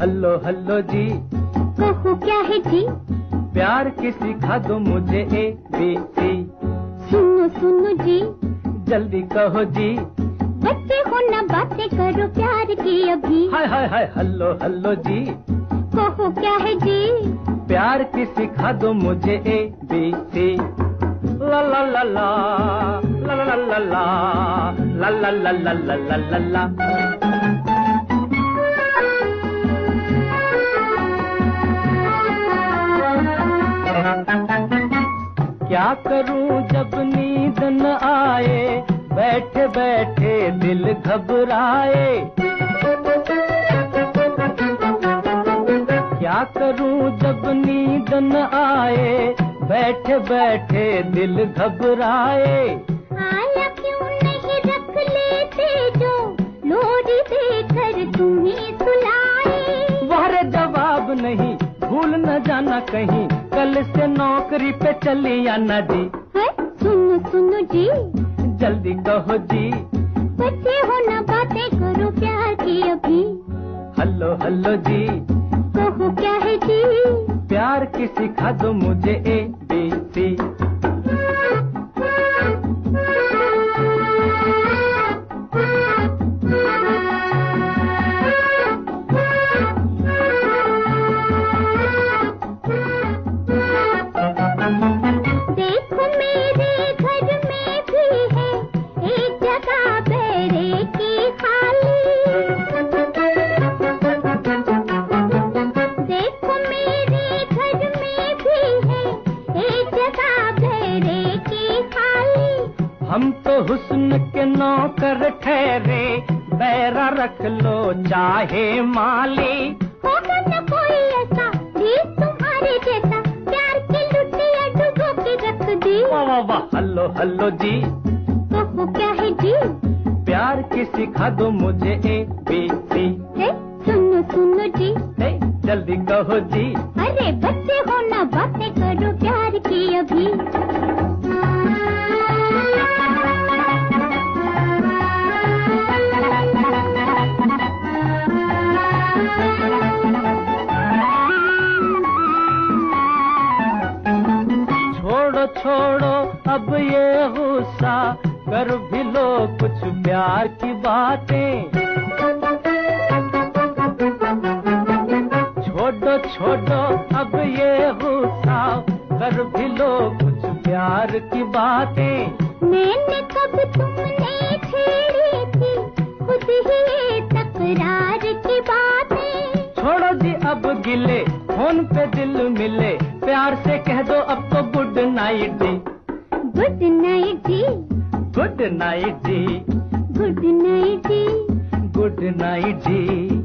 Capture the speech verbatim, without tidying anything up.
Hello hello जी, कहो क्या है जी? प्यार की सिखा दो मुझे ए बी सी। सुनो सुनो जी, जल्दी कहो जी। बच्चे हो ना बातें करो प्यार की अभी। हाय हाय हाय हल्लो हल्लो जी, कहो क्या है जी? प्यार की सिखा दो मुझे ए बी सी। ला ला ला ला ला ला ला ला ला ला ला ला ला ला ला। क्या करूं जब नींद न आए, बैठे बैठे दिल घबराए। क्या करूं जब नींद न आए, बैठे बैठे दिल घबराए। आया क्यों नहीं रख लेते जो लोरी देकर तुम्हें सुलाए। वारे जवाब नहीं, भूल न जाना कहीं, कल से नौकरी पे चली आना जी। है? सुनो सुनो जी, जल्दी कहो जी। बच्चे हो ना बातें करो प्यार की अभी। हल्लो हल्लो जी, कहो क्या है जी? प्यार की सिखा दो मुझे ए बी सी। देखो मेरे घर में भी है एक जगह बेरे की खाली। देखो मेरे घर में भी है एक जगह बेरे की खाली। हम तो हुस्न के नौकर ठहरे, बैरा रख लो चाहे माली। होगा न कोई ऐसा जी तुम्हारे जैसा, प्यार की लुटिया डुबो के रख दी। वाह वाह वाह हल्लो हल्लो जी, कहो क्या है जी? प्यार की सिखा दो मुझे ए बी सी। है? सुनो सुनो जी, ए, जल्दी कहो जी। अरे बच्चे हो ना बातें करो प्यार की अभी। छोड़ो छोड़ो अब ये गुस्सा, कर भी लो कुछ प्यार की बातें। छोड़ो छोड़ो अब ये गुस्सा, कर भी लो कुछ प्यार की बातें। मैंने कब तुमने छेड़ी थी खुद ही तकरार की बातें। छोड़ो जी अब गिले, फोन पे दिल मिले, प्यार से कह दो अब तो good night ji. Good night ji, good night ji, good night ji, good night जी।